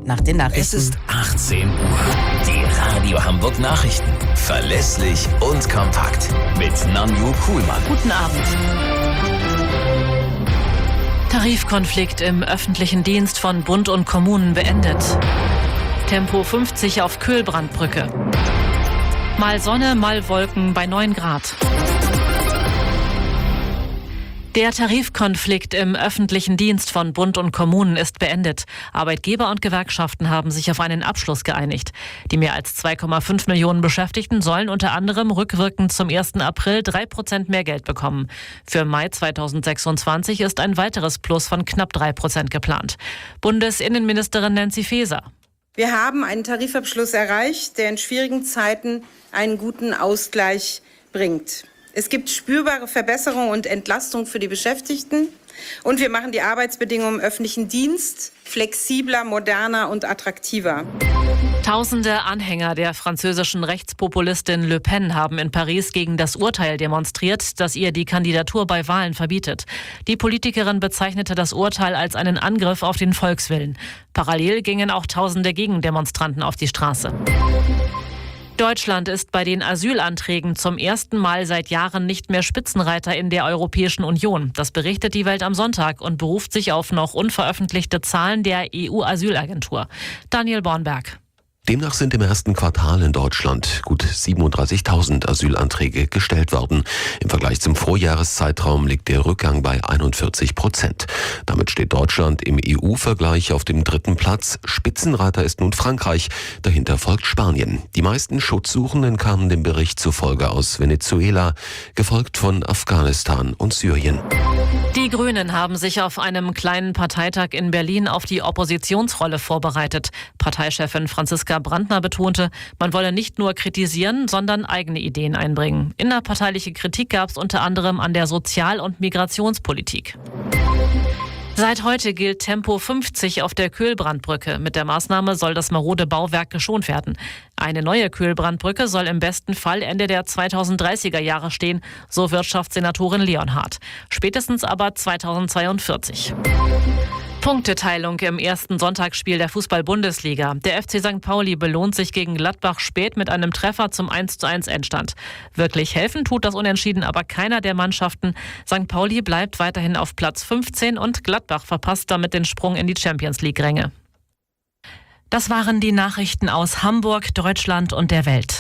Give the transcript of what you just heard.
nach den Nachrichten. Es ist 18 Uhr. Die Radio Hamburg Nachrichten. Verlässlich und kompakt. Mit Nanju Kuhlmann. Guten Abend. Tarifkonflikt im öffentlichen Dienst von Bund und Kommunen beendet. Tempo 50 auf Kühlbrandbrücke. Mal Sonne, mal Wolken bei 9 Grad. Der Tarifkonflikt im öffentlichen Dienst von Bund und Kommunen ist beendet. Arbeitgeber und Gewerkschaften haben sich auf einen Abschluss geeinigt. Die mehr als 2,5 Millionen Beschäftigten sollen unter anderem rückwirkend zum 1. April 3% mehr Geld bekommen. Für Mai 2026 ist ein weiteres Plus von knapp 3% geplant. Bundesinnenministerin Nancy Faeser. Wir haben einen Tarifabschluss erreicht, der in schwierigen Zeiten einen guten Ausgleich bringt. Es gibt spürbare Verbesserungen und Entlastung für die Beschäftigten. Und wir machen die Arbeitsbedingungen im öffentlichen Dienst flexibler, moderner und attraktiver. Tausende Anhänger der französischen Rechtspopulistin Le Pen haben in Paris gegen das Urteil demonstriert, das ihr die Kandidatur bei Wahlen verbietet. Die Politikerin bezeichnete das Urteil als einen Angriff auf den Volkswillen. Parallel gingen auch Tausende Gegendemonstranten auf die Straße. Deutschland ist bei den Asylanträgen zum ersten Mal seit Jahren nicht mehr Spitzenreiter in der Europäischen Union. Das berichtet die Welt am Sonntag und beruft sich auf noch unveröffentlichte Zahlen der EU-Asylagentur. Daniel Bornberg. Demnach sind im ersten Quartal in Deutschland gut 37.000 Asylanträge gestellt worden. Im Vergleich zum Vorjahreszeitraum liegt der Rückgang bei 41%. Damit steht Deutschland im EU-Vergleich auf dem 3. Platz. Spitzenreiter ist nun Frankreich. Dahinter folgt Spanien. Die meisten Schutzsuchenden kamen dem Bericht zufolge aus Venezuela, gefolgt von Afghanistan und Syrien. Die Grünen haben sich auf einem kleinen Parteitag in Berlin auf die Oppositionsrolle vorbereitet. Parteichefin Franziska Brandner betonte, man wolle nicht nur kritisieren, sondern eigene Ideen einbringen. Innerparteiliche Kritik gab es unter anderem an der Sozial- und Migrationspolitik. Seit heute gilt Tempo 50 auf der Kühlbrandbrücke. Mit der Maßnahme soll das marode Bauwerk geschont werden. Eine neue Kühlbrandbrücke soll im besten Fall Ende der 2030er Jahre stehen, so Wirtschaftssenatorin Leonhardt. Spätestens aber 2042. Punkteteilung im ersten Sonntagsspiel der Fußball-Bundesliga. Der FC St. Pauli belohnt sich gegen Gladbach spät mit einem Treffer zum 1:1 Endstand. Wirklich helfen tut das Unentschieden aber keiner der Mannschaften. St. Pauli bleibt weiterhin auf Platz 15 und Gladbach verpasst damit den Sprung in die Champions-League-Ränge. Das waren die Nachrichten aus Hamburg, Deutschland und der Welt.